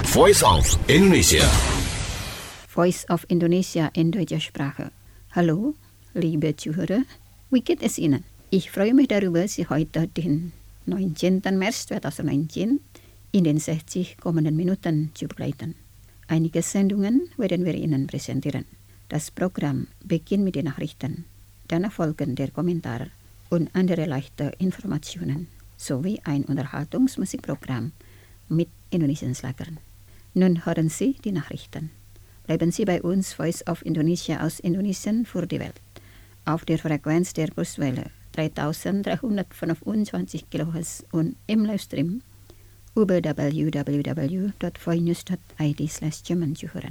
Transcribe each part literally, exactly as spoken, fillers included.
Voice of Indonesia. Voice of Indonesia in deutscher Sprache. Hallo, liebe Zuhörer, wie geht es Ihnen? Ich freue mich darüber, Sie heute den neunzehnten März zweitausendneunzehn in den sechzig kommenden Minuten zu begleiten. Einige Sendungen werden wir Ihnen präsentieren. Das Programm beginnt mit den Nachrichten, danach folgen der Kommentar und andere leichte Informationen sowie ein Unterhaltungsmusikprogramm mit Indonesian Schlagern. Nun hören Sie die Nachrichten. Bleiben Sie bei uns, Voice of Indonesia aus Indonesien für die Welt, auf der Frequenz der Kurswelle dreitausenddreihundertfünfundzwanzig Kilohertz und im Livestream über w w w dot voinews dot i d slash German zu hören.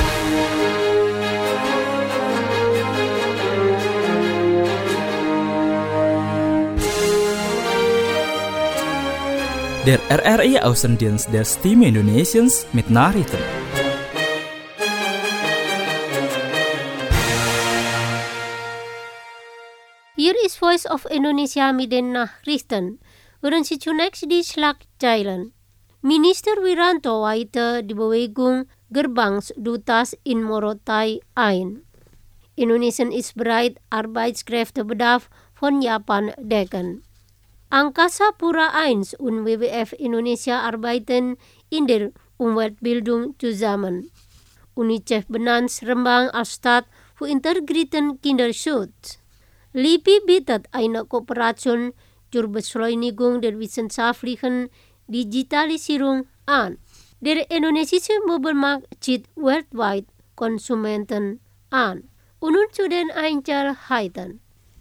Der R R I Außendienst der Stimme Indonesiens mit Nachrichten. Hier ist Voice of Indonesia mit den Nachrichten. Hören Sie zunächst die Schlagzeilen. Minister Wiranto weiter die Bewegung Gerbangsutas in Morotai ein. Indonesien ist bereit, Arbeitskräftebedarf von Japan decken. Angkasa Pura eins und W W F Indonesia arbeiten in der Umweltbildung zusammen. UNICEF benannt Rembang als Stadt für integrierten Kinderschutz. L I P I bietet eine Kooperation zur Beschleunigung der wissenschaftlichen Digitalisierung an. Der indonesische Mobilmarkt zieht weltweit Konsumenten an. Und nun zu den Einzelheiten.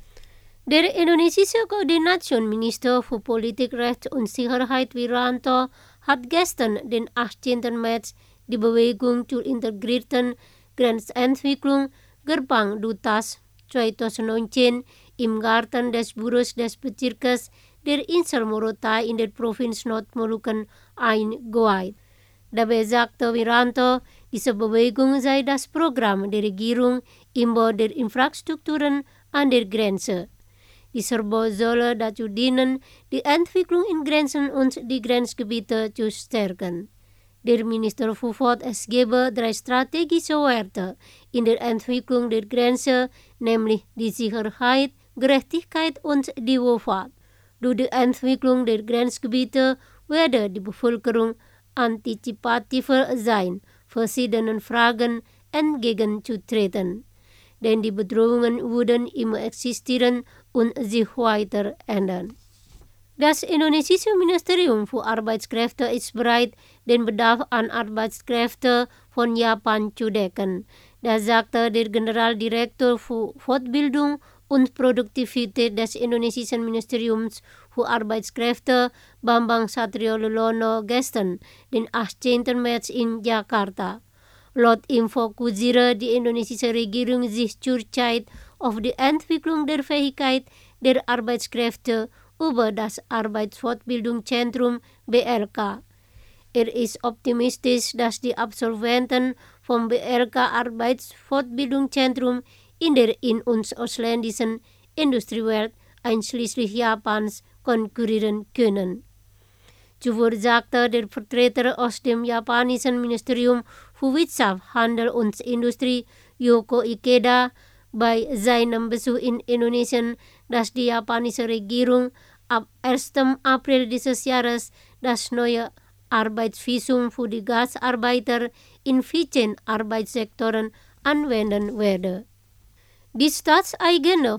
Der indonesische Koordinationsminister für Politik, Recht und Sicherheit Wiranto hat gestern, den achtzehnten März, die Bewegung zur integrierten Grenzentwicklung Gerbangsutas zweitausendneunzehn im Garten des Büros des Bezirkes der Insel Morotai in der Provinz Nordmolukken eingeweiht. Dabei sagte Wiranto, diese Bewegung sei das Programm der Regierung im Bau der Infrastrukturen an der Grenze. Dieser Bau solle dazu dienen, die Entwicklung in Grenzen und die Grenzgebiete zu stärken. Der Minister verfolgt, es gebe drei strategische Werte in der Entwicklung der Grenze, nämlich die Sicherheit, Gerechtigkeit und die Wohlfahrt. Durch die Entwicklung der Grenzgebiete werde die Bevölkerung antizipativer sein, verschiedenen Fragen entgegenzutreten. Denn die Bedrohungen würden immer existieren und sich weiter ändern. Das indonesische Ministerium für Arbeitskräfte ist bereit, den Bedarf an Arbeitskräften von Japan zu decken. Das sagte der Generaldirektor für Fortbildung und Produktivität des indonesischen Ministeriums für Arbeitskräfte Bambang Satriolelono gestern, den achtzehnten März in Jakarta. Laut ihm fokussiere die indonesische Regierung sich zurzeit auf die Entwicklung der Fähigkeit der Arbeitskräfte über das Arbeitsfortbildungszentrum B R K. Er ist optimistisch, dass die Absolventen vom B R K Arbeitsfortbildungszentrum in der in- und ausländischen Industriewelt einschließlich Japans konkurrieren können. Zuvor sagte der Vertreter aus dem japanischen Ministerium für Wirtschaft, Handel und Industrie, Yoko Ikeda, bei seinem Besuch in Indonesien, dass die japanische Regierung ab ersten April dieses Jahres das neue Arbeitsvisum für die Gastarbeiter in vierzehn Arbeitssektoren anwenden werde. Die staatseigene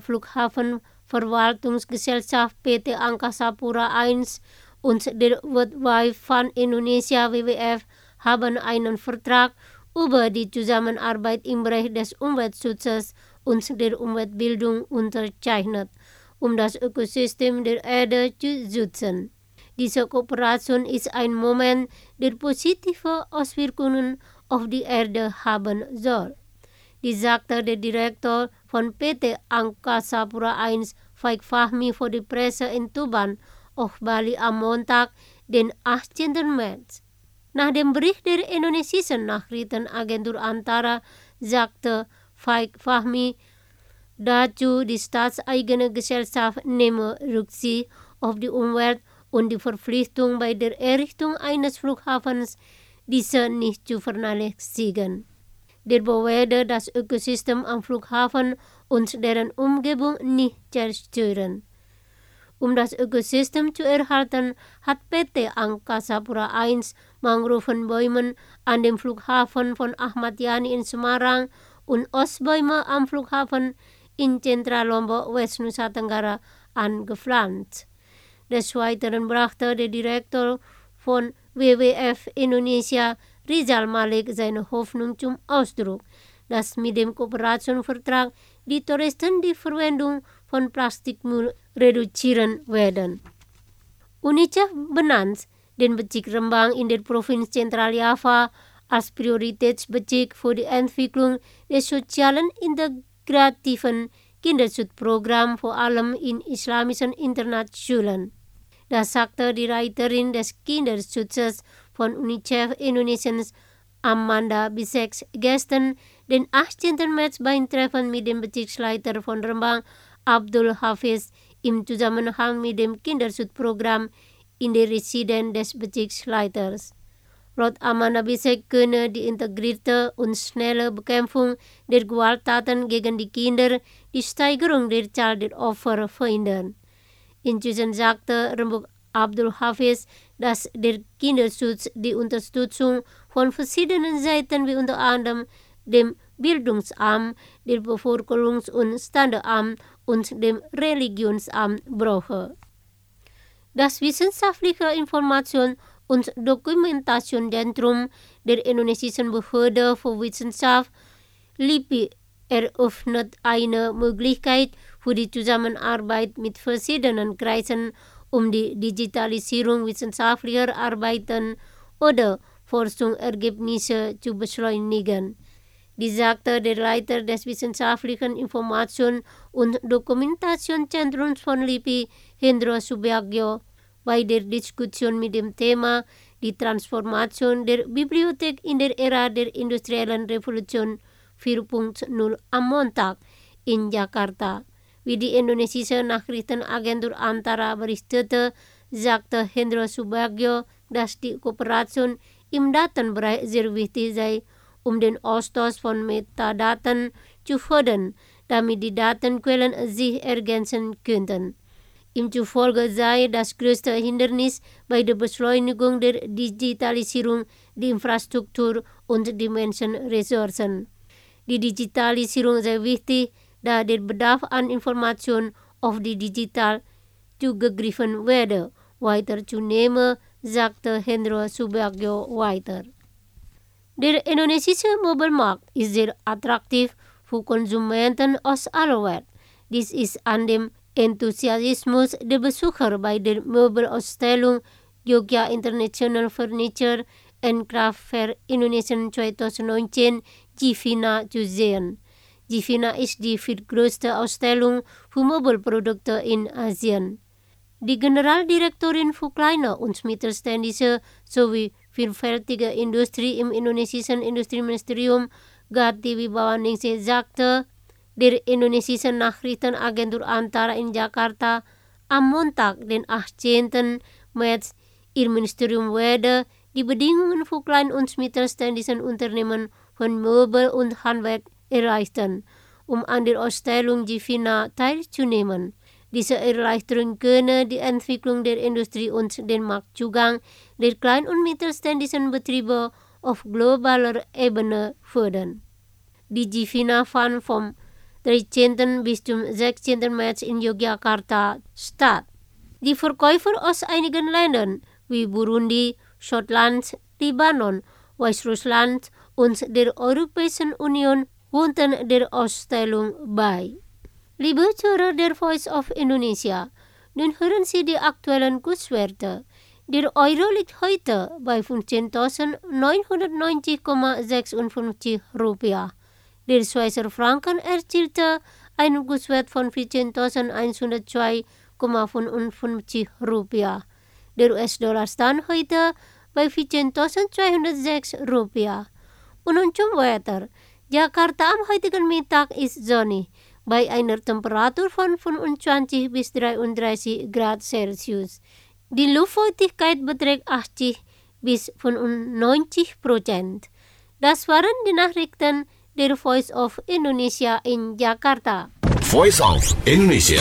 Flughafenverwaltungsgesellschaft P T Angkasa Pura eins und der World Wide Fund Indonesia W W F haben einen Vertrag über die Zusammenarbeit im Bereich des Umweltschutzes und der Umweltbildung unterzeichnet, um das Ökosystem der Erde zu schützen. Diese Kooperation ist ein Moment, der positive Auswirkungen auf die Erde haben soll. Dies sagte der Direktor von P T Angkasa Pura eins, Faik Fahmi, vor die Presse in Tuban auf Bali am Montag, den achtzehnten März. Nach dem Bericht der indonesischen Nachrichtenagentur Antara sagte Faik Fahmi dazu, die staatseigene Gesellschaft nehme Rücksicht auf die Umwelt und die Verpflichtung bei der Errichtung eines Flughafens diese nicht zu vernachlässigen. Der Bewährte das Ökosystem am Flughafen und deren Umgebung nicht zerstören. Um das Ökosystem zu erhalten, hat P T Angkasa Pura eins Mangrovenbäumen an dem Flughafen von Ahmad Yani in Semarang und Ostbäume am Flughafen in Central Lombok, West Nusa Tenggara angepflanzt. Des Weiteren brachte der Direktor von W W F Indonesia, Rizal Malik, seine Hoffnung zum Ausdruck, dass mit dem Kooperationsvertrag die Touristen die Verwendung von Plastikmüll reduzieren werden. UNICEF benannt den Bezirk Rembang in der Provinz Zentraljava als Prioritätsbezirk für die Entwicklung des sozialen integrativen Kinderschutzprogramms, vor allem in islamischen Internatsschulen. Das sagte die Leiterin des Kinderschutzes von UNICEF Indonesiens, Amanda Biseks, gestern, den achtzehnten März, beim Treffen mit dem Bezirksleiter von Rembang, Abdul Hafiz, im Zusammenhang mit dem Kinderschutzprogramm in der Residenz des Bezirksleiters. Laut Amanda Bisek könne die integrierte und schnelle Bekämpfung der Gewalttaten gegen die Kinder die Steigerung der Zahl der Opfer verhindern. Inzwischen sagte Rembuk Abdul Hafiz, dass der Kinderschutz die Unterstützung von verschiedenen Seiten wie unter anderem dem Bildungsamt, dem Bevölkerungs- und Standesamt und dem Religionsamt brauche. Das Wissenschaftliche Information- und Dokumentationszentrum der indonesischen Behörde für Wissenschaft, LIPI, eröffnet eine Möglichkeit für die Zusammenarbeit mit verschiedenen Kreisen, um die Digitalisierung wissenschaftlicher Arbeiten oder Forschungsergebnisse zu beschleunigen. Dies sagte der Leiter des Wissenschaftlichen Information- und Dokumentationszentrums von LIPI, Hendro Subiagyo, bei der Diskussion mit dem Thema die Transformation der Bibliothek in der Ära der industriellen Revolution vier Punkt null am Montag in Jakarta. Wie die indonesische Nachrichtenagentur Antara berichtete, sagte Hendro Subiagyo, dass die Kooperation im Datenbereich sehr wichtig sei, um den Austausch von Metadaten zu fördern, damit die Datenquellen sich ergänzen könnten. Ihm zufolge sei das größte Hindernis bei der Beschleunigung der Digitalisierung die Infrastruktur und die Menschenressourcen. Die Digitalisierung sei wichtig, da der Bedarf an Information auf die digital zugegriffen werde, weiter zunehme, sagte Hendro Subiagyo weiter. Der indonesische Möbelmarkt ist sehr attraktiv für Konsumenten aus aller Welt. Dies ist an dem Enthusiasmus der Besucher bei der Möbelausstellung Jogja International Furniture and Craft Fair Indonesian zwanzig neunzehn Jivina zu sehen. Jivina ist die viertgrößte Ausstellung für Möbelprodukte in Asien. Die Generaldirektorin für kleine und mittelständische sowie vielfältige Industrie im indonesischen Industrieministerium, Gati Wibawaningsih, sagte der indonesischen Nachrichtenagentur Antara in Jakarta am Montag, den achtzehnten März, ihr Ministerium werde die Bedingungen für klein- und mittelständische Unternehmen von Möbel und Handwerk erleichtern, um an der Ausstellung Jivina teilzunehmen. Diese Erleichterung könne die Entwicklung der Industrie und den Marktzugang der klein- und mittelständischen Betriebe auf globaler Ebene fördern. Die Jivina fand vom dreizehnten bis zum sechzehnten März in Yogyakarta statt. Die Verkäufer aus einigen Ländern wie Burundi, Schottland, Libanon, Weißrussland und der Europäischen Union wohnten der Ausstellung bei. Liebe Zuhörer der Voice of Indonesia, nun hören Sie die aktuellen Kurswerte. Der Euro liegt heute bei fünfzehntausendneunhundertneunzig Komma sechsundfünfzig Rupiah. Der Schweizer Franken erzielte einen Kurswert von vierzehntausendeinhundertzwei Komma fünfundfünfzig Rupiah. Der U S-Dollar stand heute bei vierzehntausendzweihundertsechs Rupiah. Und nun zum Wetter. Jakarta am heutigen Mittag ist sonnig, bei einer Temperatur von fünfundzwanzig bis dreiunddreißig Grad Celsius. Die Luftfeuchtigkeit beträgt achtzig bis fünfundneunzig Prozent. Das waren die Nachrichten der Voice of Indonesia in Jakarta. Voice of Indonesia.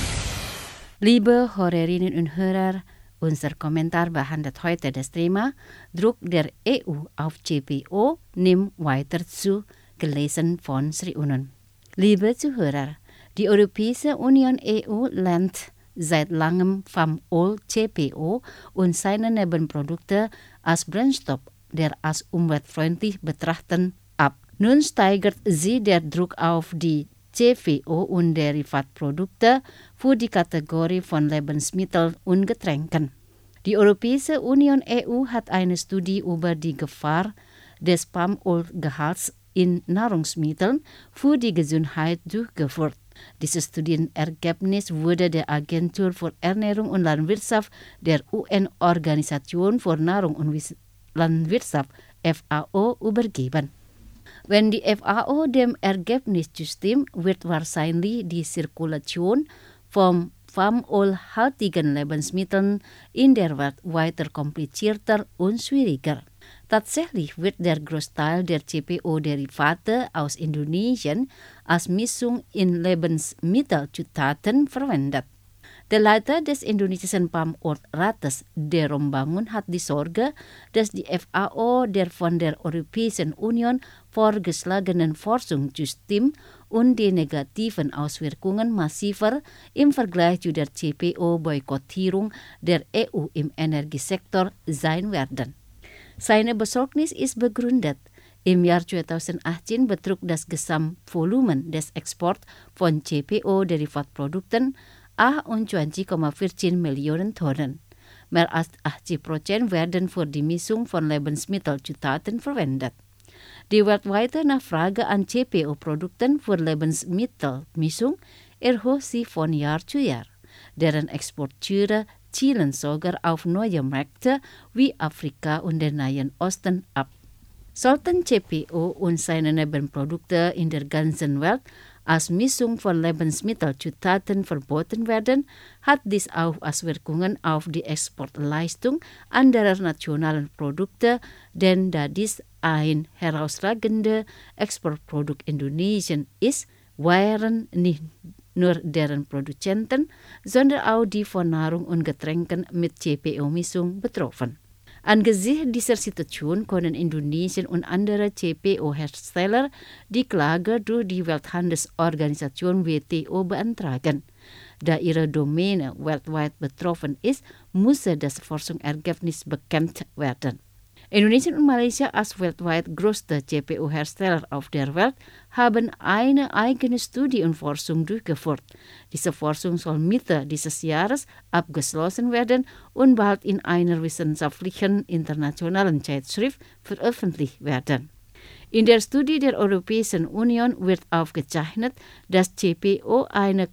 Liebe Hörerinnen und Hörer, unser Kommentar behandelt heute das Thema Druck der E U auf C P O nimmt weiter zu, gelesen von Sri Unun. Liebe Zuhörer, die Europäische Union E U lehnt seit langem vom Öl C P O und seine Nebenprodukte als Brennstoff, der als umweltfreundlich betrachten, ab. Nun steigert sie der Druck auf die C P O und Derivatprodukte für die Kategorie von Lebensmitteln und Getränken. Die Europäische Union E U hat eine Studie über die Gefahr des Palmölgehalts in Nahrungsmitteln für die Gesundheit durchgeführt. Dieses Studienergebnis wurde der Agentur für Ernährung und Landwirtschaft der U N-Organisation für Nahrung und Landwirtschaft F A O übergeben. Wenn die F A O dem Ergebnis zustimmt, wird wahrscheinlich die Zirkulation von palmölhaltigen Lebensmitteln in der Welt weiter komplizierter und schwieriger. Tatsächlich wird der Großteil der C P O-Derivate aus Indonesien als Mischung in Lebensmittelzutaten verwendet. Der Leiter des indonesischen Palmölrates, De Rombangun, hat die Sorge, dass die F A O der von der Europäischen Union vorgeschlagenen Forschung zustimmt und die negativen Auswirkungen massiver im Vergleich zu der C P O-Boykottierung der E U im Energiesektor sein werden. Seine Besorgnis ist begründet. Im Jahr zweitausendachtzehn betrug das Gesamtvolumen des Exports von C P O-Derivatprodukten einundzwanzig Komma vierzehn Millionen Tonnen. Mehr als achtzig Prozent werden für die Mischung von Lebensmittelzutaten verwendet. Die weltweite Nachfrage an C P O-Produkten für Lebensmittelmischung erhöht sich von Jahr zu Jahr. Deren Exporteure zielen sogar auf neue Märkte wie Afrika und den Nahen Osten ab. Sollten C P O und seine Nebenprodukte in der ganzen Welt als Mischung von Lebensmittelzutaten verboten werden, hat dies auch Auswirkungen auf die Exportleistung anderer nationalen Produkte, denn da dies ein herausragendes Exportprodukt Indonesien ist, wären nicht nur deren Produzenten, sondern auch die von Nahrung und Getränken mit C P O-Mischung betroffen. Angesichts dieser Situation können Indonesien und andere C P O-Hersteller die Klage durch die Welthandelsorganisation W T O beantragen. Da ihre Domäne weltweit betroffen ist, muss das Forschungsergebnis bekannt werden. Indonesien und Malaysia als weltweit größte C P O-Hersteller auf der Welt haben eine eigene Studie und Forschung durchgeführt. Diese Forschung soll Mitte dieses Jahres abgeschlossen werden und bald in einer wissenschaftlichen internationalen Zeitschrift veröffentlicht werden. In der Studie der Europäischen Union wird aufgezeichnet, dass C P O eine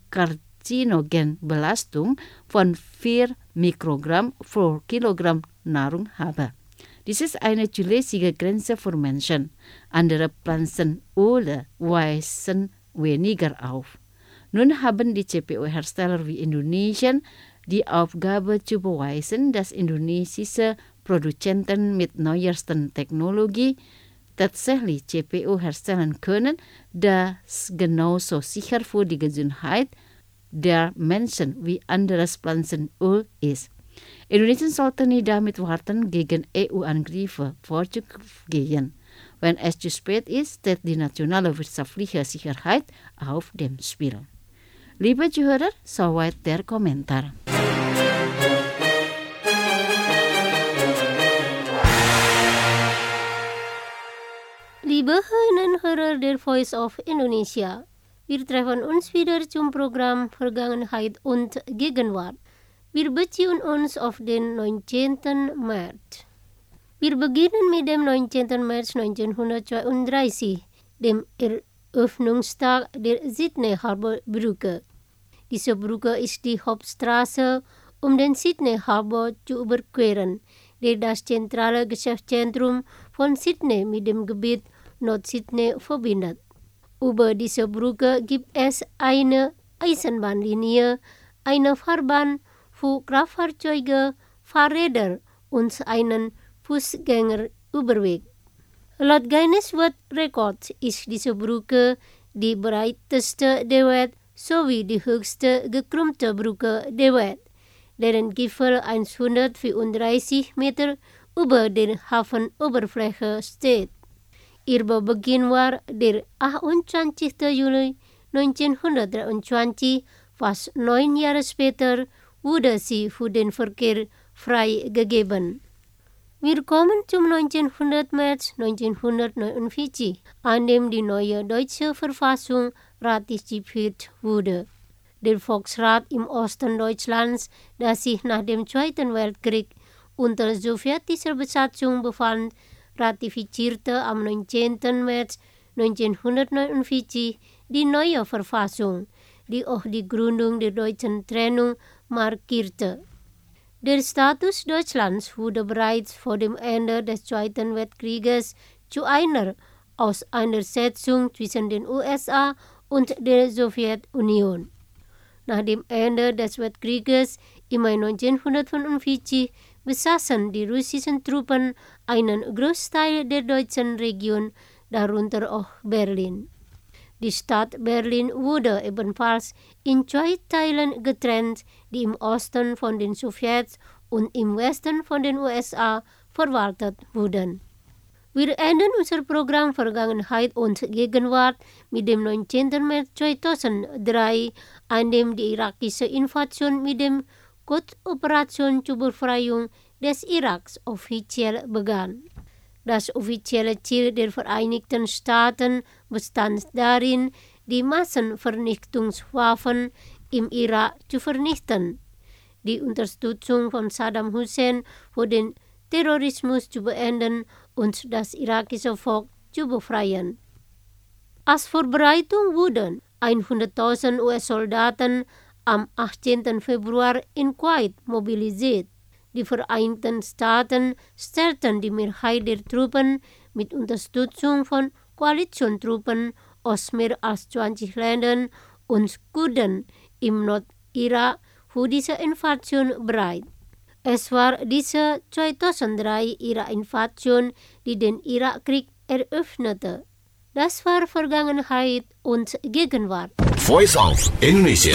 Karzinogenbelastung von vier Mikrogramm pro Kilogramm Nahrung habe. Dies ist eine zulässige Grenze für Menschen. Andere Pflanzenöle weisen weniger auf. Nun haben die C P O-Hersteller wie Indonesien die Aufgabe zu beweisen, dass indonesische Produzenten mit neuesten Technologie tatsächlich C P O herstellen können, das genauso sicher für die Gesundheit der Menschen wie anderes Pflanzenöl ist. Indonesien sollte nicht damit warten, gegen E U-Angriffe vorzugehen. Wenn es zu spät ist, steht die nationale wirtschaftliche Sicherheit auf dem Spiel. Liebe Zuhörer, soweit der Kommentar. Liebe Hörerinnen und Hörer der Voice of Indonesia, wir treffen uns wieder zum Programm Vergangenheit und Gegenwart. Wir beziehen uns auf den neunzehnten März. Wir beginnen mit dem neunzehnten März neunzehnhundertzweiunddreißig, dem Eröffnungstag der Sydney Harbour Brücke. Diese Brücke ist die Hauptstraße, um den Sydney Harbour zu überqueren, der das zentrale Geschäftszentrum von Sydney mit dem Gebiet Nord-Sydney verbindet. Über diese Brücke gibt es eine Eisenbahnlinie, eine Fahrbahn für Kraftfahrzeuge, Fahrräder und einen Fußgänger Überweg. Laut Guinness World Records is deze broeken de breedste der wereld sowie de hoogste gekromde broeken der wereld, deren Gipfel honderdvierunddreißig Meter über der Hafenoberfläche steht. Ihr Beginn war der achtundzwanzigste Juli neunzehnhundertdreiundzwanzig, fast neun Jahre später wurde sie für den Verkehr freigegeben. Wir kommen zum neunzehnten März neunzehnhundertneunundvierzig, an dem die neue deutsche Verfassung ratifiziert wurde. Der Volksrat im Osten Deutschlands, das sich nach dem Zweiten Weltkrieg unter sowjetischer Besatzung befand, ratifizierte am neunzehnten März neunzehnhundertneunundvierzig die neue Verfassung, die auch die Gründung der deutschen Trennung markierte. Der Status Deutschlands wurde bereits vor dem Ende des Zweiten Weltkrieges zu einer Auseinandersetzung zwischen den U S A und der Sowjetunion. Nach dem Ende des Weltkrieges im Mai neunzehnhundertfünfundvierzig besaßen die russischen Truppen einen Großteil der deutschen Region, darunter auch Berlin. Die Stadt Berlin wurde ebenfalls in zwei Teilen getrennt, die im Osten von den Sowjets und im Westen von den U S A verwaltet wurden. Wir enden unser Programm Vergangenheit und Gegenwart mit dem neunzehnten März zweitausenddrei, an dem die irakische Invasion mit dem Quds-Operation zur Befreiung des Iraks offiziell begann. Das offizielle Ziel der Vereinigten Staaten bestand darin, die Massenvernichtungswaffen im Irak zu vernichten, die Unterstützung von Saddam Hussein für den Terrorismus zu beenden und das irakische Volk zu befreien. Als Vorbereitung wurden hunderttausend U S-Soldaten am achtzehnten Februar in Kuwait mobilisiert. Die Vereinigten Staaten stellten die Mehrheit der Truppen mit Unterstützung von Koalitionstruppen aus mehr als zwanzig Ländern und Kurden im Nordirak für diese Invasion bereit. Es war diese zweitausenddrei Irak-Invasion, die den Irakkrieg eröffnete. Das war Vergangenheit und Gegenwart. Voice of Indonesia.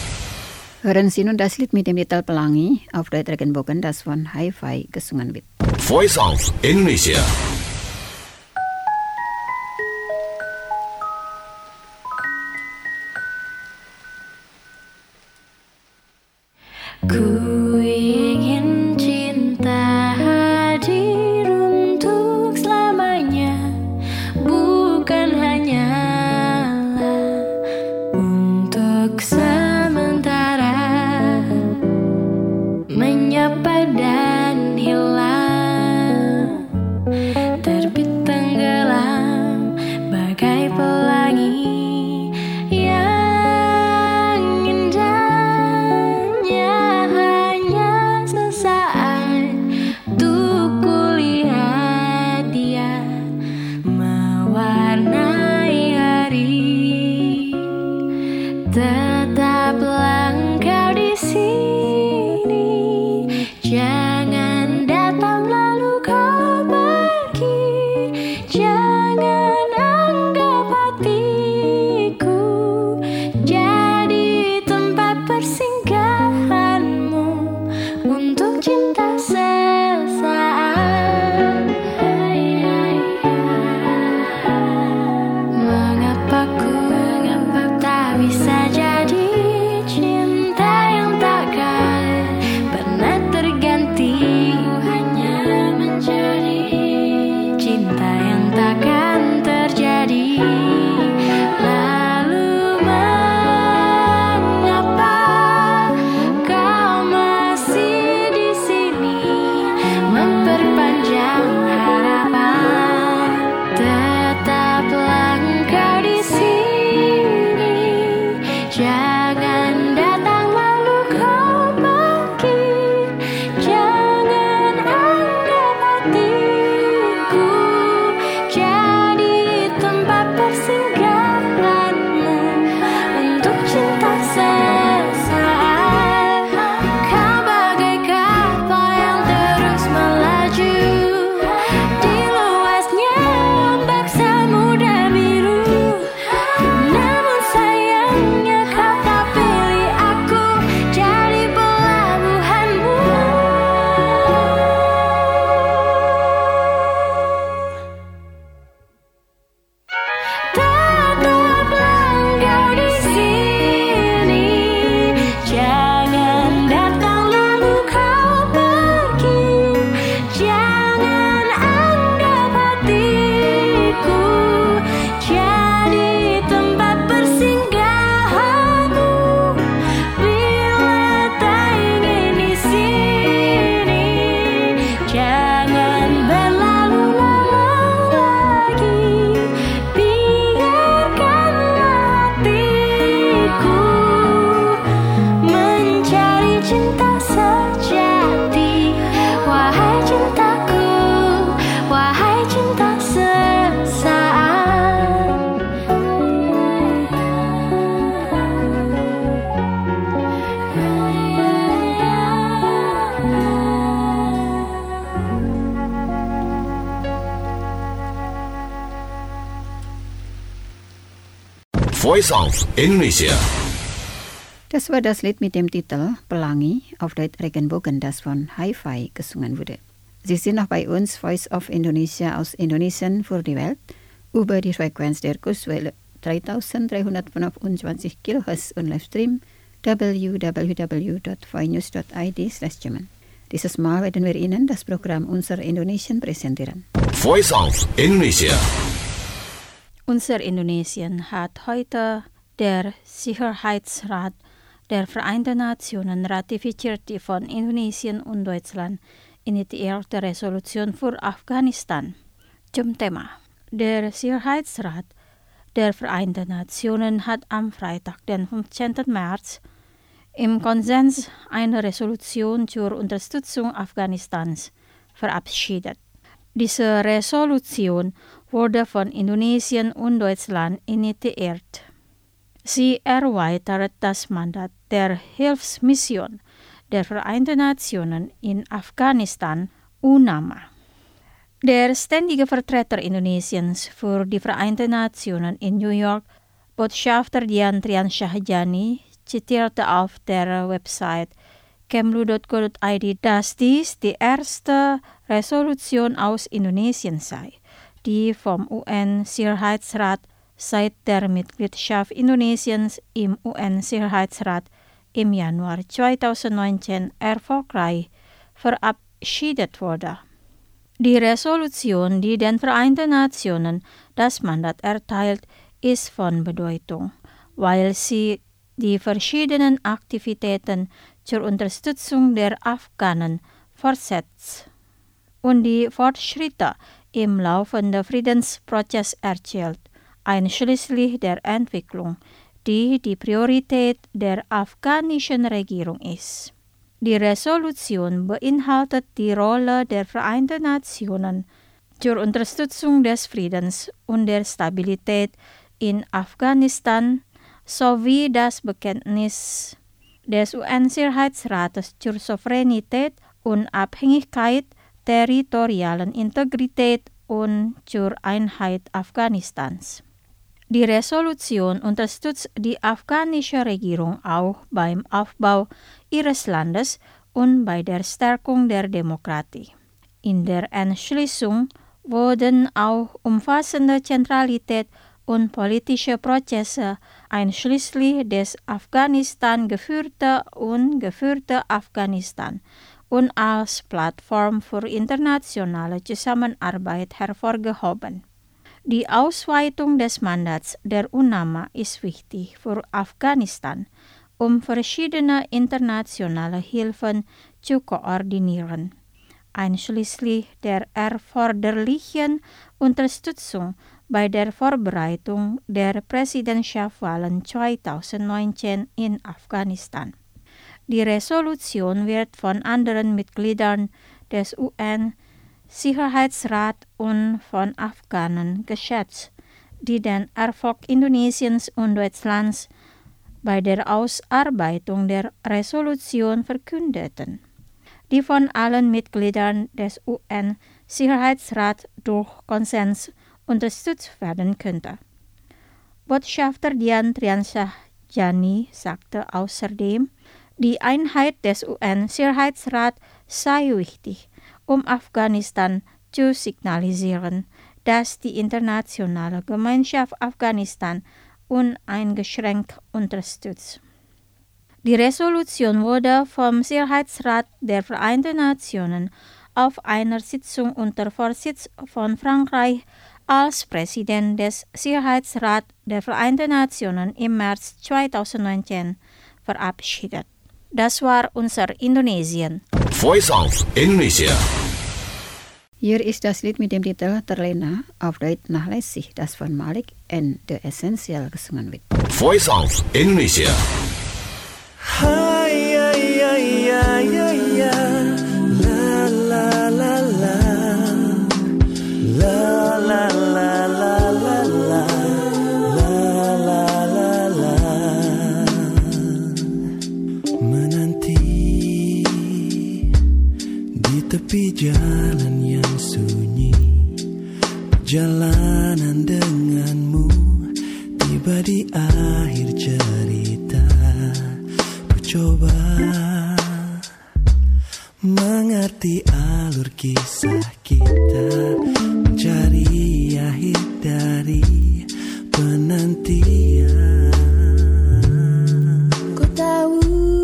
Hören Sie nun das Lied mit dem Titel Pelangi auf der Regenbogen, das von Hi-Fi gesungen wird. Voice of Indonesia. Ku ingin cinta hadir untuk selamanya, bukan hanyalah untuk sementara, menyapa dan hilang, terbit tenggelam bagai pelangi yang indahnya hanya sesaat untuk kulihat dia mewarnai hari. Tetaplah engkau di sini, jangan datang Voice of Indonesia. Das war das Lied mit dem Titel Pelangi auf der Regenbogen, das von Hi-Fi gesungen wurde. Sie sind noch bei uns, Voice of Indonesia aus Indonesien für die Welt, über die Frequenz der Kurzwelle dreitausenddreihundertfünfundzwanzig Kilohertz und Livestream w w w dot voinews dot i d slash German. Dieses Mal werden wir Ihnen das Programm Unser Indonesien präsentieren. Voice of Indonesia. Unser Indonesien hat heute der Sicherheitsrat der Vereinten Nationen ratifiziert die von Indonesien und Deutschland initiierte Resolution für Afghanistan. Zum Thema. Der Sicherheitsrat der Vereinten Nationen hat am Freitag, den fünfzehnten März, im Konsens eine Resolution zur Unterstützung Afghanistans verabschiedet. Diese Resolution wurde von Indonesien und Deutschland initiiert. Sie erweitert das Mandat der Hilfsmission der Vereinten Nationen in Afghanistan, UNAMA. Der ständige Vertreter Indonesiens für die Vereinten Nationen in New York, Botschafter Dian Triansyah-Jani, zitierte auf der Website kemlu dot go dot i d, dass dies die erste Resolution aus Indonesien sei, die vom U N-Sicherheitsrat seit der Mitgliedschaft Indonesiens im U N-Sicherheitsrat im Januar zweitausendneunzehn erfolgreich verabschiedet wurde. Die Resolution, die den Vereinten Nationen das Mandat erteilt, ist von Bedeutung, weil sie die verschiedenen Aktivitäten zur Unterstützung der Afghanen fortsetzt und die Fortschritte im laufenden Friedensprozess erzählt, einschließlich der Entwicklung, die die Priorität der afghanischen Regierung ist. Die Resolution beinhaltet die Rolle der Vereinten Nationen zur Unterstützung des Friedens und der Stabilität in Afghanistan sowie das Bekenntnis des U N-Sicherheitsrates zur Souveränität, Unabhängigkeit, territorialen Integrität und zur Einheit Afghanistans. Die Resolution unterstützt die afghanische Regierung auch beim Aufbau ihres Landes und bei der Stärkung der Demokratie. In der Entschließung wurden auch umfassende Zentralität und politische Prozesse einschließlich des Afghanistan geführte und geführte Afghanistan und als Plattform für internationale Zusammenarbeit hervorgehoben. Die Ausweitung des Mandats der UNAMA ist wichtig für Afghanistan, um verschiedene internationale Hilfen zu koordinieren, einschließlich der erforderlichen Unterstützung bei der Vorbereitung der Präsidentschaftswahlen zweitausendneunzehn in Afghanistan. Die Resolution wird von anderen Mitgliedern des U N-Sicherheitsrats und von Afghanen geschätzt, die den Erfolg Indonesiens und Deutschlands bei der Ausarbeitung der Resolution verkündeten, die von allen Mitgliedern des U N-Sicherheitsrats durch Konsens unterstützt werden könnte. Botschafter Dian Triansyah-Jani sagte außerdem, die Einheit des U N-Sicherheitsrats sei wichtig, um Afghanistan zu signalisieren, dass die internationale Gemeinschaft Afghanistan uneingeschränkt unterstützt. Die Resolution wurde vom Sicherheitsrat der Vereinten Nationen auf einer Sitzung unter Vorsitz von Frankreich als Präsident des Sicherheitsrats der Vereinten Nationen im März zweitausendneunzehn verabschiedet. Das war unser Indonesien. Voice of Indonesia. Hier ist das Lied mit dem Titel Terlena auf Deutsch nachlässig, das von Malik and The Essential gesungen wird. Voice of Indonesia. Hai ya ya ya ya ya la la la la la la la la la la la la la menanti di tepi jalan yang sunyi, perjalanan denganmu Tiba di akhir cerita, ku coba mengerti alur kisah kita, mencari akhir dari penantian. Ku tahu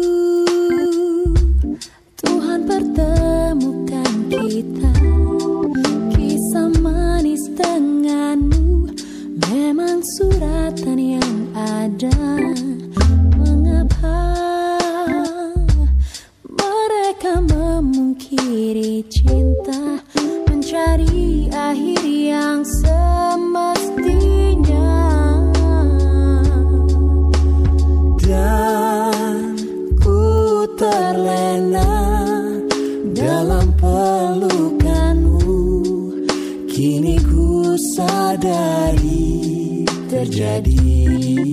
Tuhan pertemukan kita, kisah manis denganmu memang suratan yang ada. Mengapa mereka memungkiri cinta, mencari akhir yang semestinya? Dan ku terlena dalam pelukanmu, kini ku sadari terjadi.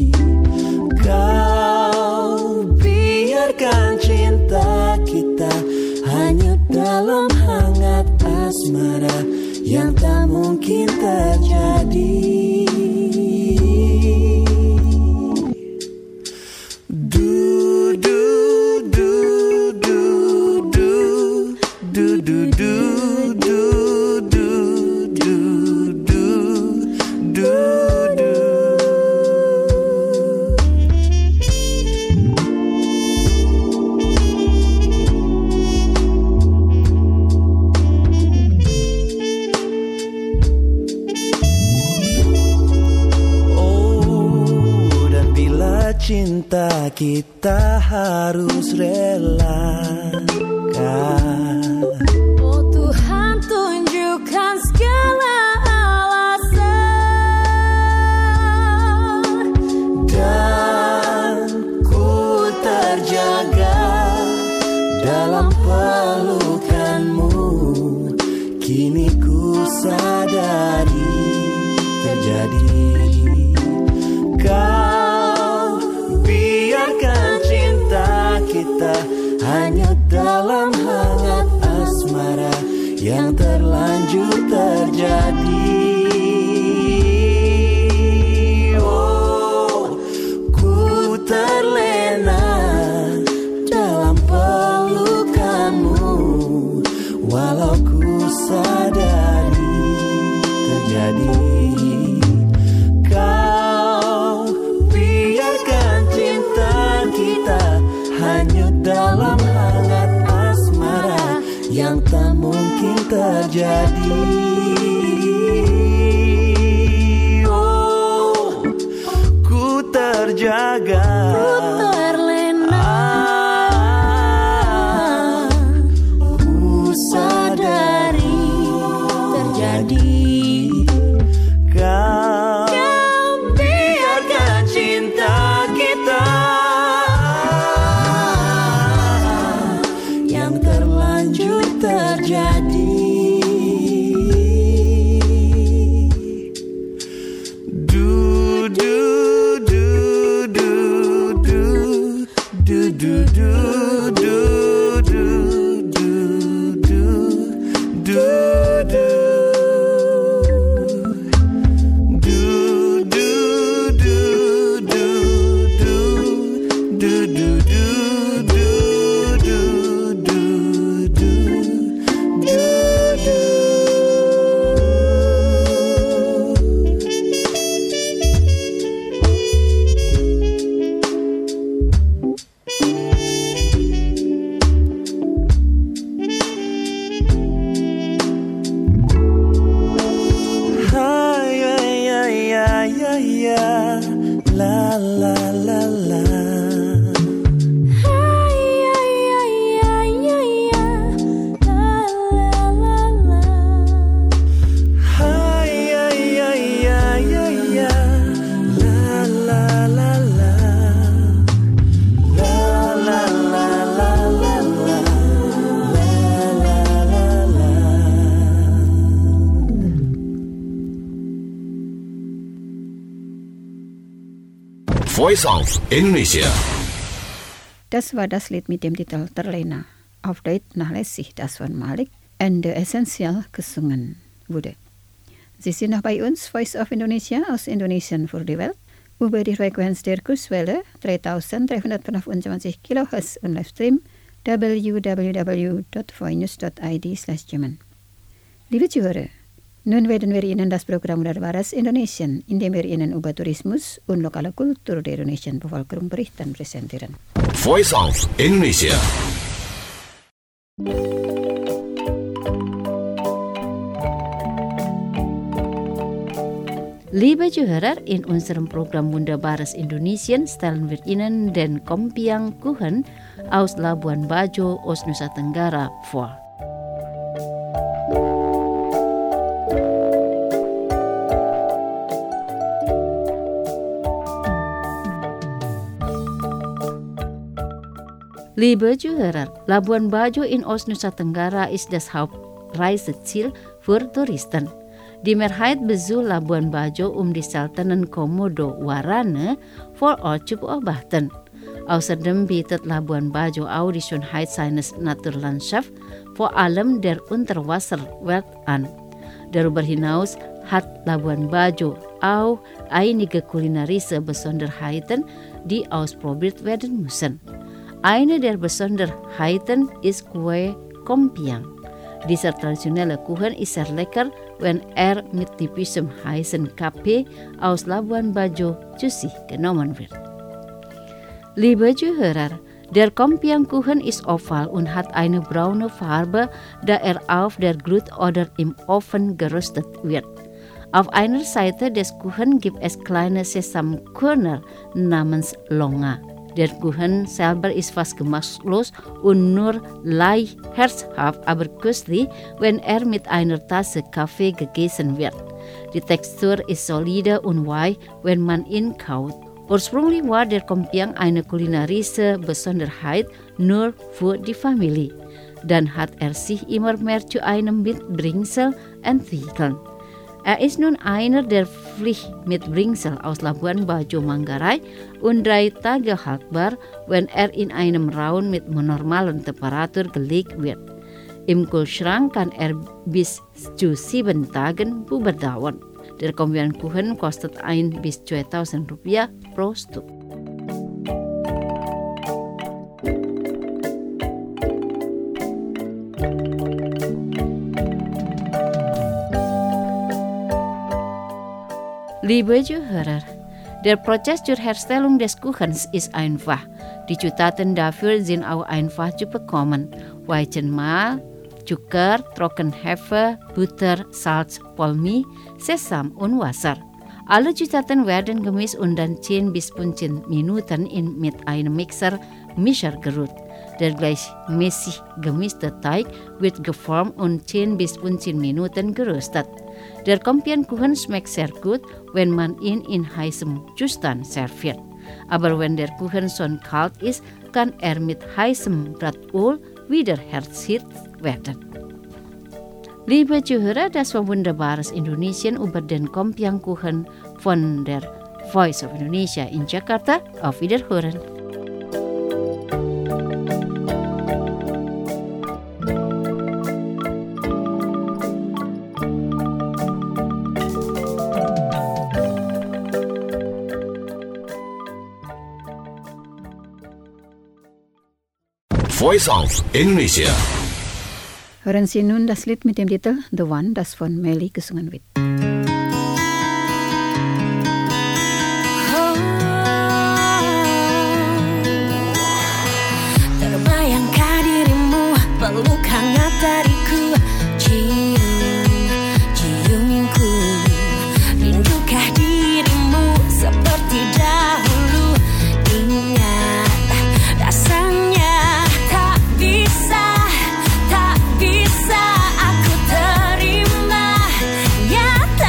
Kau biarkan cinta kita hanyut dalam hangat asmara yang tak mungkin terjadi. Du du du du du du du du du du du du du. Cinta kita harus relakan. Oh Tuhan, tunjukkan segala alasan, dan ku terjaga dalam pelukanmu, kini ku sadari terjadi. Kau biarkan cinta kita hanyut dalam hangat asmara yang terlanjur terjadi. Oh, ku terlena dalam pelukanmu, walau ku sadari terjadi. Kau biarkan cinta kita hanyut dalam hangat asmara yang tak mungkin terjadi. Oh, ku terjaga, ku terlena, ah, ku sadari terjadi. Kau biarkan cinta kita yang terlanjur terjadi. Du du du du du du du du du du du du du du. La la la la. Voice of Indonesia. Das war das Lied mit dem Titel Terlena, auf Deutsch nachlässig, das von Malik Ende Essential gesungen wurde. Sie sind noch bei uns, Voice of Indonesia aus Indonesien für die Welt. über die Frequenz der Kurswelle dreitausenddreihundertfünfundzwanzig Kilohertz und Livestream w w w punkt voinews punkt i d slash German. Liebe Zuhörer, nun werden wir Ihnen das Programm der Baras Indonesien, in dem wir Ihnen über Tourismus und lokale Kultur der indonesischen Bevölkerung berichten, präsentieren. Voice of Indonesia. Liebe Zuhörer, in unserem Programm Wunderbares Indonesien stellen wir Ihnen den Kompiang Kuchen aus Labuan Bajo, Nusa Tenggara vor. Liebe Zuhörer, Labuan Bajo in Nusa Tenggara ist das Hauptreiseziel für Touristen. Die Mehrheit besucht Labuan Bajo um die seltenen Komodo Warane vor Ort zu beobachten. Außerdem bietet Labuan Bajo auch die Schönheit seines Naturlandschaft, vor allem der Unterwasserwelt an. Darüber hinaus hat Labuan Bajo auch einige kulinarische Besonderheiten, die ausprobiert werden müssen. Eine der Besonderheiten ist Kue Kompiang. Dieser traditionelle Kuchen ist sehr lecker, wenn er mit typischem heißen Kaffee aus Labuan Bajo zu sich genommen wird. Liebe Zuhörer, der Kompiang-Kuchen ist oval und hat eine braune Farbe, da er auf der Glut oder im Ofen geröstet wird. Auf einer Seite des Kuchens gibt es kleine Sesamkörner namens Longa. Der Kuchen selber ist fast geschmackslos und nur leicht herzhaft, aber köstlich, wenn er mit einer Tasse Kaffee gegessen wird. Die Textur ist solide und weich, wenn man ihn kaut. Ursprünglich war der Kompiang eine kulinarische Besonderheit nur für die Familie. Dann hat er sich immer mehr zu einem Mitbringsel entwickelt. Er ist nun einer der Pflichtmitbringsel aus Labuan Bajo Manggarai und drei Tage haltbar, wenn er in einem Raum mit normalen Temperatur gelegt wird. Im Kühlschrank kann er bis zu sieben Tagen überdauern. Der Kompiang-Kuchen kostet ein bis zweitausend Rupiah pro Stück. Liebe Zuhörer, der Prozess zur Herstellung des Kuchens ist einfach. Die Zutaten dafür sind auch einfach zu bekommen. Weizenmehl, Zucker, Trockenhefe, Butter, Salz, Palmi, Sesam und Wasser. Alle Zutaten werden gemischt und dann zehn bis fünfzehn Minuten in, mit einem Mixer Mischer gerührt. Der gleichmäßig gemischte Teig wird geformt und zehn bis fünfzehn Minuten geröstet. Der Kompiang-Kuchen schmeckt sehr gut, wenn man ihn in heißem Zustand serviert. Aber wenn der Kuchen schon kalt ist, kann er mit heißem Bratöl wieder herzhit werden. Liebe Zuhörer, das war Wunderbares Indonesien über den Kompiang-Kuchen von der Voice of Indonesia in Jakarta. Auf Wiederhören. Voice of Indonesia. Hören Sie nun das Lied mit dem Titel The One, das von Melly gesungen wird. Terbayangkah dirimu, peluk hangat dariku, cium, ciumku. Rindukah dirimu seperti dahulu, ingat rasanya. Bisa aku terima, nyata.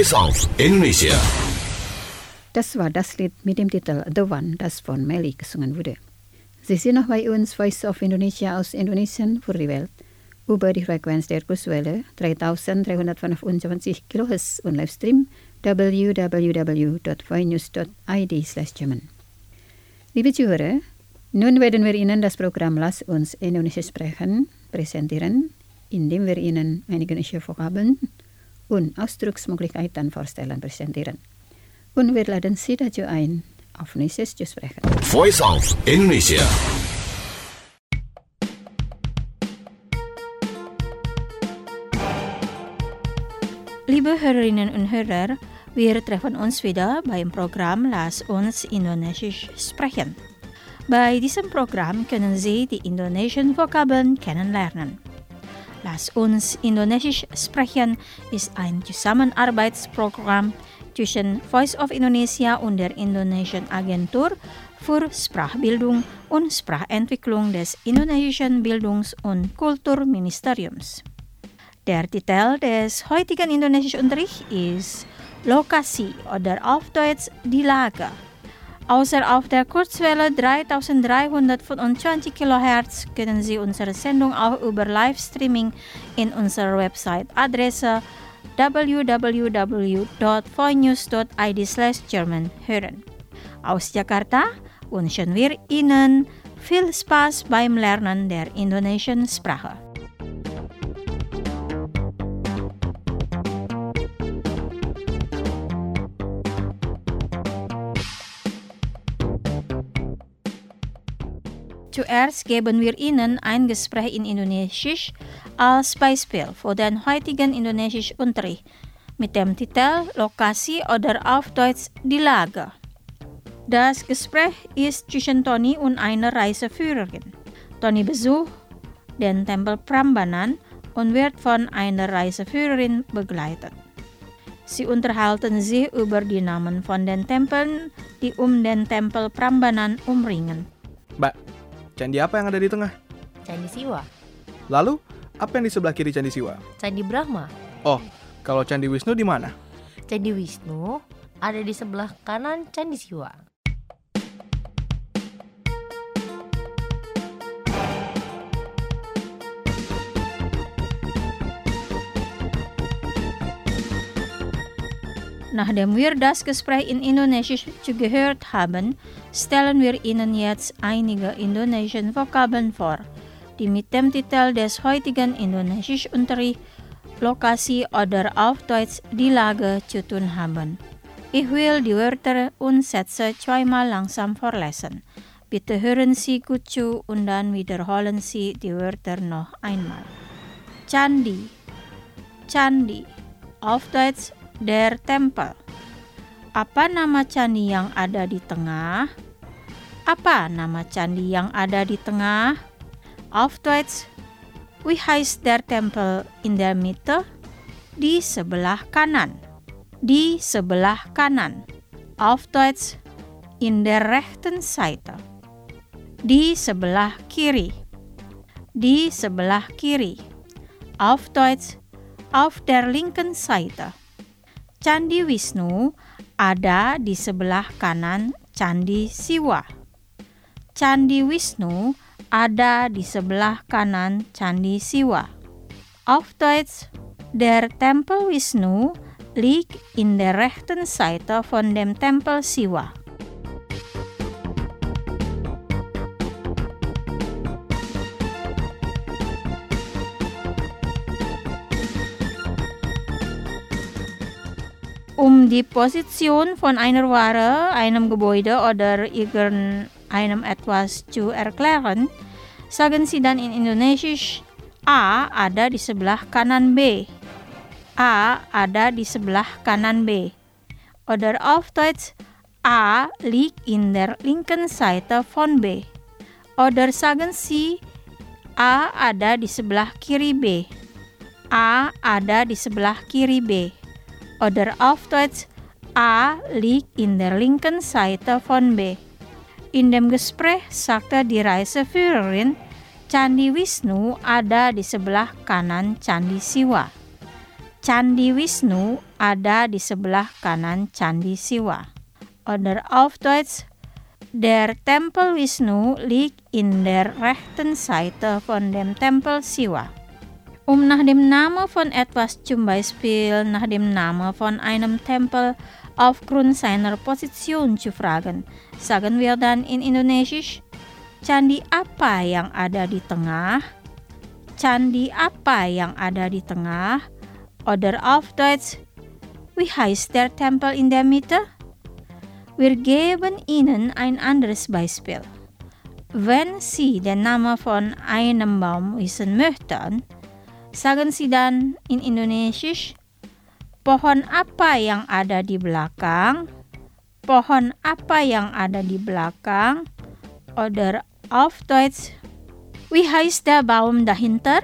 Voice of Indonesia. Das war das Lied mit dem Titel The One, das von Melly gesungen wurde. Sie sind noch bei uns, Voice of Indonesia aus Indonesien für die Welt, über die Frequenz der Kurzwelle dreitausenddreihundertfünfundzwanzig Kilohertz und Livestream w w w dot voinews dot i d slash German. Liebe Zuhörer, nun werden wir Ihnen das Programm Lass uns Indonesisch sprechen präsentieren, indem wir Ihnen einige neue Vokabeln und Ausdrucksmöglichkeiten vorstellen präsentieren. Und wir laden Sie dazu ein, auf Indonesisch zu sprechen. Voice of Indonesia. Liebe Hörerinnen und Hörer, wir treffen uns wieder beim Programm Lass uns Indonesisch sprechen. Bei diesem Programm können Sie die indonesischen Vokabeln kennenlernen. Lass uns Indonesisch sprechen ist ein Zusammenarbeitsprogramm zwischen Voice of Indonesia und der Indonesischen Agentur für Sprachbildung und Sprachentwicklung des Indonesischen Bildungs- und Kulturministeriums. Der Titel des heutigen Indonesischunterrichts ist Lokasi oder auf Deutsch die Lage. Außer auf der Kurzwelle dreitausenddreihundertfünfundzwanzig Kilohertz können Sie unsere Sendung auch über Livestreaming in unserer Website-Adresse w w w dot voinews dot i d slash German hören. Aus Jakarta wünschen wir Ihnen viel Spaß beim Lernen der indonesischen Sprache. Zuerst geben wir Ihnen ein Gespräch in Indonesisch als Beispiel für den heutigen Indonesischunterricht mit dem Titel Lokasi oder auf Deutsch die Lage. Das Gespräch ist zwischen Tony und einer Reiseführerin. Tony besucht den Tempel Prambanan und wird von einer Reiseführerin begleitet. Sie unterhalten sich über die Namen von den Tempeln, die um den Tempel Prambanan umringen. Mbak, candi apa yang ada di tengah? Candi Siwa. Lalu, apa yang di sebelah kiri Candi Siwa? Candi Brahma. Oh, kalau Candi Wisnu di mana? Candi Wisnu ada di sebelah kanan Candi Siwa. Nachdem wir das Gespräch in Indonesisch zugehört haben, stellen wir Ihnen jetzt einige indonesische Vokabeln vor, die mit dem Titel des heutigen Indonesischunterrichts Lokasi oder auf Deutsch die Lage zu tun haben. Ich will die Wörter und Sätze zweimal langsam vorlesen. Bitte hören Sie gut zu und dann wiederholen Sie die Wörter noch einmal. Candi, Candi, auf Deutsch der Tempel. Apa nama candi yang ada di tengah? Apa nama candi yang ada di tengah? Auf Deutsch, wie heißt der Tempel in der Mitte? Di sebelah kanan. Di sebelah kanan. Auf Deutsch, in der rechten Seite. Di sebelah kiri. Di sebelah kiri. Auf Deutsch, auf der linken Seite. Candi Wisnu ada di sebelah kanan Candi Siwa. Candi Wisnu ada di sebelah kanan Candi Siwa. Auf Deutsch, der Tempel Wisnu liegt in der rechten Seite von dem Tempel Siwa. Um die Position von einer Ware, einem Gebäude oder irgendeinem etwas zu erklären, sagen Sie dann in Indonesisch, A ada di sebelah kanan B. A ada di sebelah kanan B. Oder auf Deutsch, A liegt in der linken Seite von B. Oder sagen Sie, A ada di sebelah kiri B. A ada di sebelah kiri B. Oder auf Deutsch, A liegt in der linken Seite von B. In dem Gespräch sagte die Reiseführerin, Candi Wisnu ada di sebelah kanan Candi Siwa. Candi Wisnu ada di sebelah kanan Candi Siwa. Oder auf Deutsch, der Tempel Wisnu liegt in der rechten Seite von dem Tempel Siwa. Um nach dem Namen von etwas, zum Beispiel nach dem Namen von einem Tempel aufgrund seiner Position zu fragen, sagen wir dann in Indonesisch, candi apa yang ada di tengah? Candi apa yang ada di tengah? Oder auf Deutsch, wie heißt der Tempel in der Mitte? Wir geben Ihnen ein anderes Beispiel. Wenn Sie den Namen von einem Baum wissen möchten, sagen Sie dann in Indonesisch, pohon apa yang ada di belakang? Pohon apa yang ada di belakang? Oder auf Deutsch, wie heißt der Baum dahinter?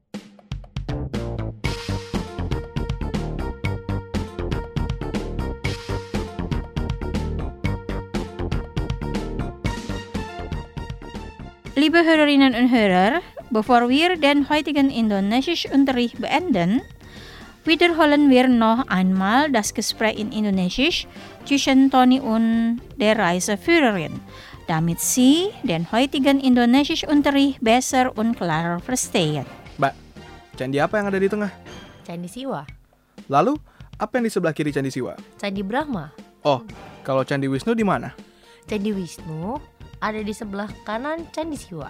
Liebe Hörerinnen und Hörer, bevor wir den heutigen Indonesischunterricht beenden, wiederholen wir noch einmal das Gespräch in Indonesisch zwischen Tony und der Reiseführerin, damit Sie den heutigen Indonesischunterricht besser und klarer verstehen. Mbak, candi apa yang ada di tengah? Candi Siwa. Lalu, apa yang di sebelah kiri Candi Siwa? Candi Brahma. Oh, kalau Candi Wisnu di mana? Candi Wisnu ada di sebelah kanan Candi Siwa.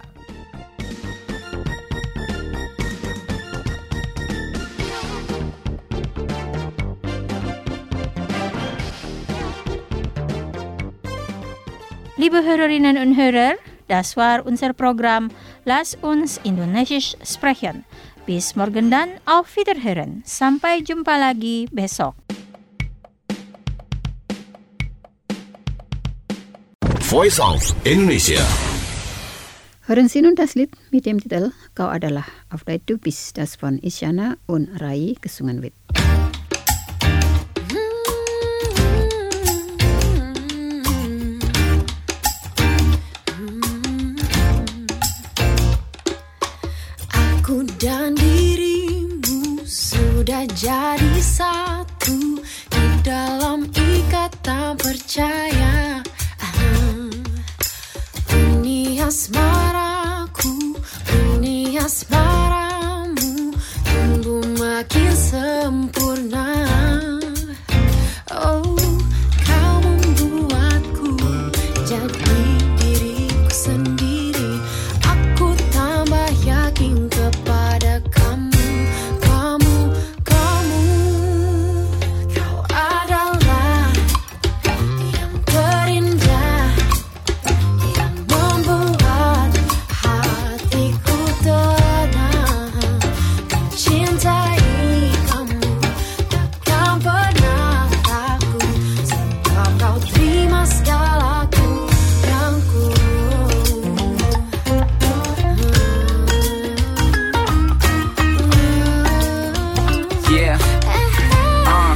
Liebe Hörerinnen und Hörer, das war unser Programm Lass uns Indonesisch sprechen. Bis morgen dan auf Wiederhören. Sampai jumpa lagi besok. Voice of Indonesia. Hören Sie nun das Lied mit dem Titel Kau adalah auf der Du bist, das von Isyana und Rai gesungen wird. Aku dan dirimu sudah jadi satu di dalam ikatan percaya. Ini asmaraku, ini asmaramu, tumbuh makin sempurna. Oh, kau membuatku jadi diriku sendiri. Aku tambah yakin kepada kamu, kamu, kamu. Kau adalah yang terindah, yang membuat hatiku tenang. Mencintai kamu takkan pernah takut, sebab kau terima segala kurangku. Yeah. Uh.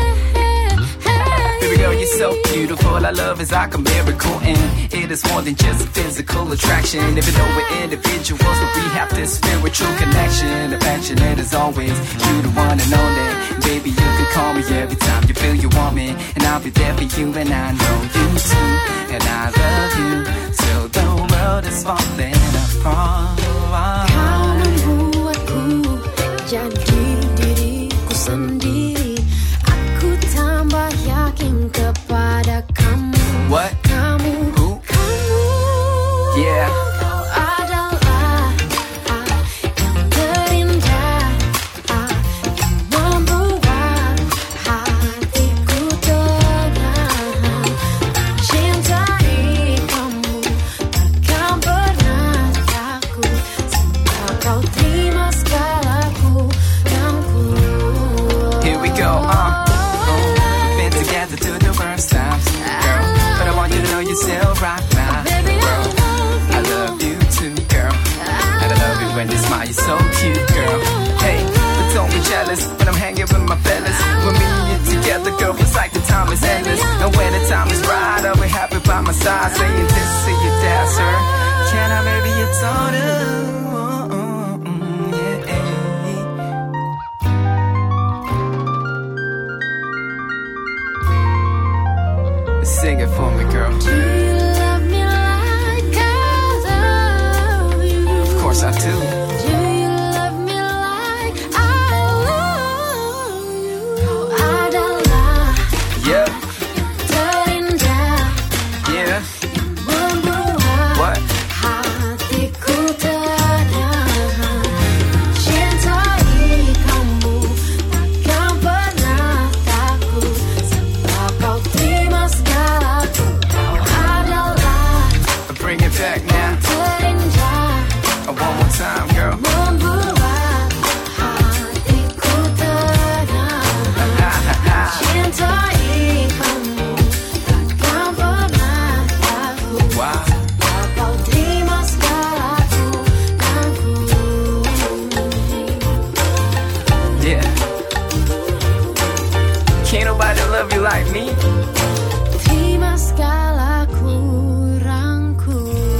Baby girl, you're so beautiful. Our love is like a miracle, and it is more than just a physical attraction. Even though we're individuals, but we have this spiritual connection. Affectionate as always, you the one and only. Baby, you can call me every time you feel you want me, and I'll be there for you, and I know you too. And I love you till the world is falling apart. Kau membuatku jadi diriku sendiri. Aku tambah yakin kepada kamu. What? Kamu, Who? kamu. Yeah. Kau adalah ah, yang terindah, ah, yang membuat hatiku tenang. Mencintai kamu takkan pernah takut, sebab kau terima segala kurangku. Here we go, uh. We've been together through the worst times, girl. But I want you to know you're still right now, girl. I love you too, girl. And I love you when you smile, you're so cute, girl. Hey, but don't be jealous when I'm hanging with my fellas. When me and you together, girl, it's like the time is endless. And when the time is right, I'll be happy by my side, saying this to your dad, sir. Can I marry your daughter? Sing it for me, girl. Do you love me like I love you? Of course I do. Do you love me like I love you? Kau adalah Yeah, terindah yeah. membuat What? hatiku terdahan. Cintai kamu takkan pernah takut, sebab kau terima segalaku. Kau adalah Bring it back now. terindah One more time, girl. membuat hatiku terdahan. Cintai kamu takkan pernah takut, Wow. sebab kau terima segalaku dan ku. Yeah. Can't nobody love you like me. Terima segala kurangku.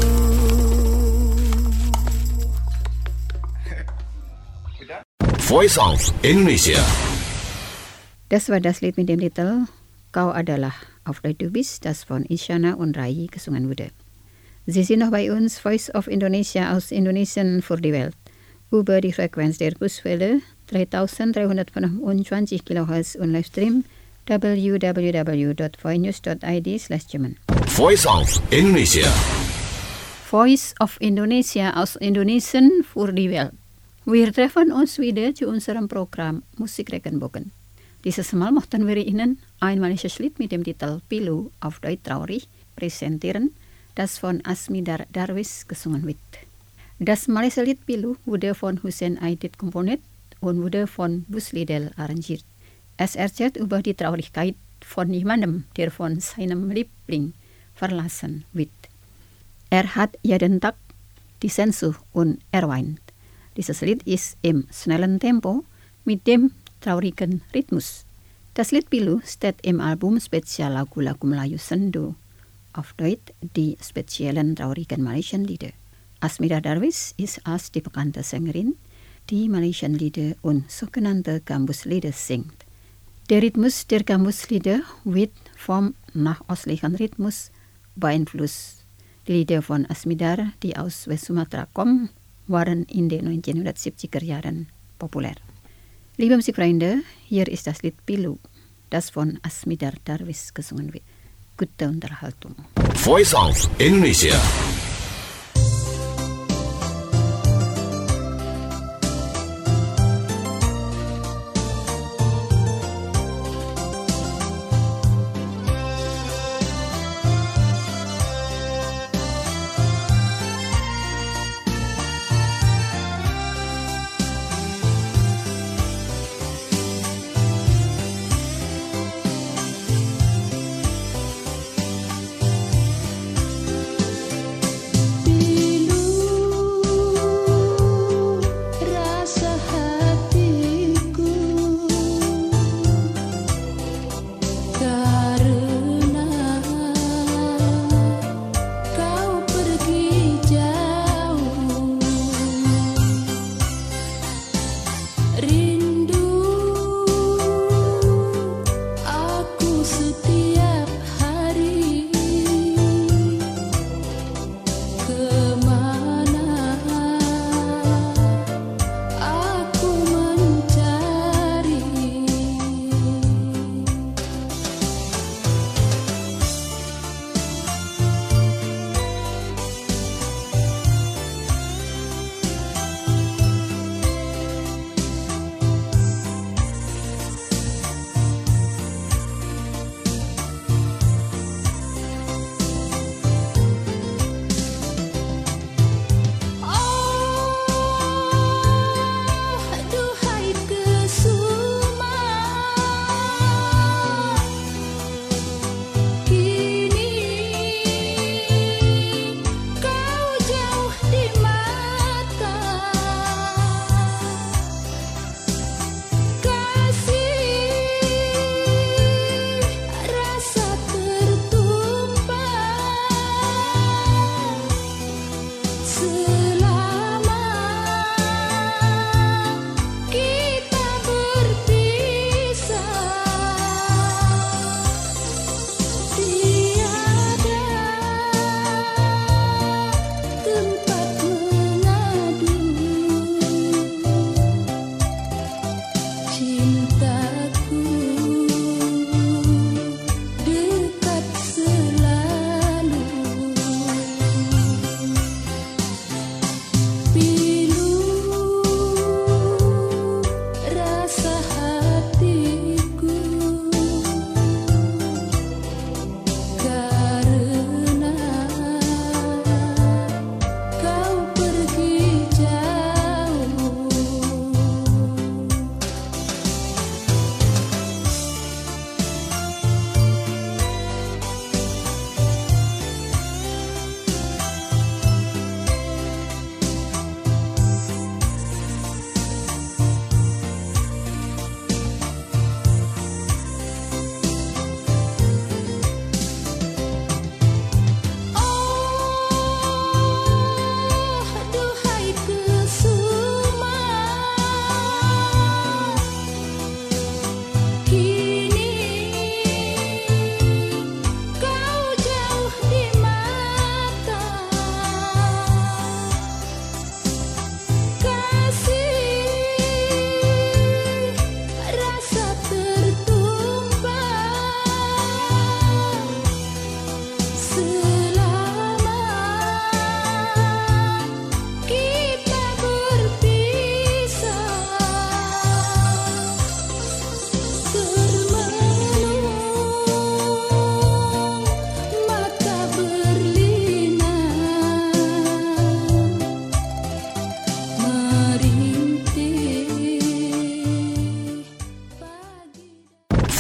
Voice of Indonesia. Das war das Lied mit dem Titel Kau adalah. Auf Deutsch du bist, das von Isyana und Rai gesungen wurde. Sie sind noch bei uns, Voice of Indonesia aus Indonesien für die Welt. Über die Frequenz der Kurswelle dreitausenddreihundertfünfundzwanzig Kilohertz und Livestream w w w dot voinews dot i d slash German. Voice of Indonesia. Voice of Indonesia aus Indonesien für die Welt. Wir treffen uns wieder zu unserem Programm Musikregenbogen. Dieses Mal möchten wir Ihnen ein manisches Lied mit dem Titel Pilu auf Deutsch traurig präsentieren, das von Asmidar Darwis gesungen wird. Das manische Lied Pilu wurde von Hussein Aidit komponiert und wurde von Bus Lidl arrangiert. Es erzählt über die Traurigkeit von jemandem, der von seinem Liebling verlassen wird. Er hat jeden Tag die Sehnsucht und er weint. Dieses Lied ist im schnellen Tempo mit dem traurigen Rhythmus. Das Lied Pilu steht im Album Spezial Lagu-Lagu Melayu Sendu, auf Deutsch die speziellen traurigen Malaysian Lieder. Asmidar Darwis ist als die bekannte Sängerin, die Malaysian Lieder und sogenannte Gambuslieder singt. Der Rhythmus der Gambuslieder wird vom nordöstlichen Rhythmus beeinflusst. Die Lieder von Asmidar, die aus West Sumatra kommen, waren in den neunzehnhundertsiebziger Jahren populär. Liebe Musikfreunde, hier ist das Lied Pilu, das von Asmidar Darwis gesungen wird. Gute Unterhaltung. Voice of Indonesia.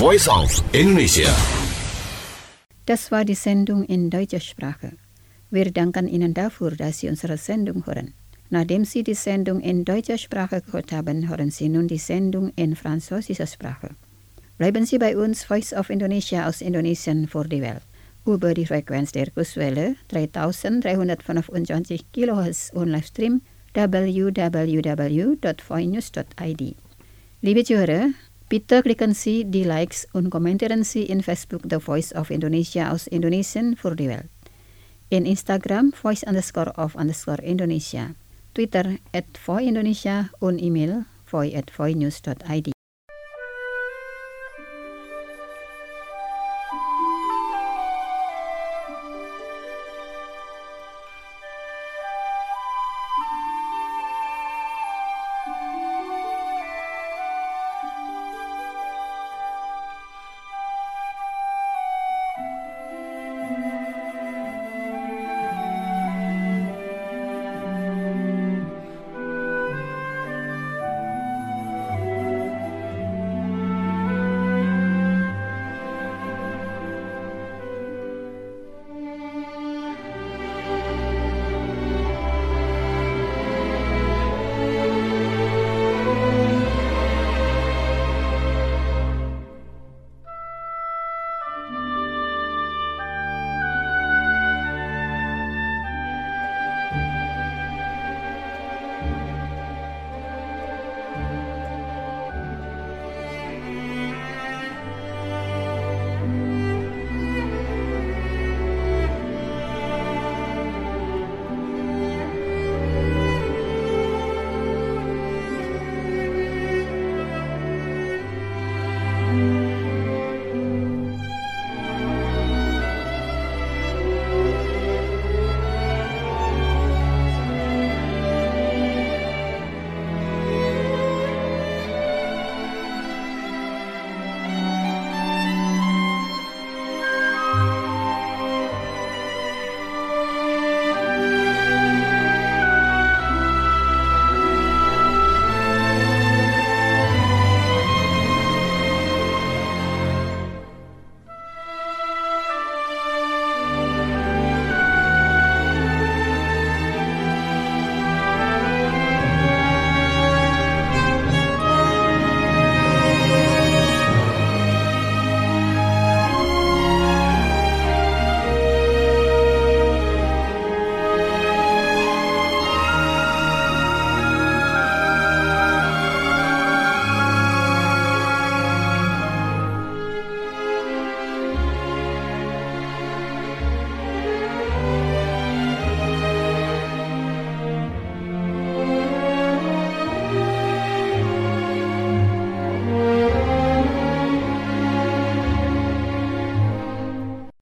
Voice of Indonesia. Das war die Sendung in deutscher Sprache. Wir danken Ihnen dafür, dass Sie unsere Sendung hören. Nachdem Sie die Sendung in deutscher Sprache gehört haben, hören Sie nun die Sendung in französischer Sprache. Bleiben Sie bei uns, Voice of Indonesia aus Indonesien für die Welt. Über die Frequenz der Kurswelle dreitausenddreihundertfünfundzwanzig Kilohertz und Livestream w w w dot voinews dot i d. Liebe Zuhörer, bitte klicken Sie die Likes und kommentieren Sie in Facebook The Voice of Indonesia aus Indonesien für die Welt. In Instagram voice underscore of underscore Indonesia. Twitter at voindonesia und E-Mail voi at voinews dot i d.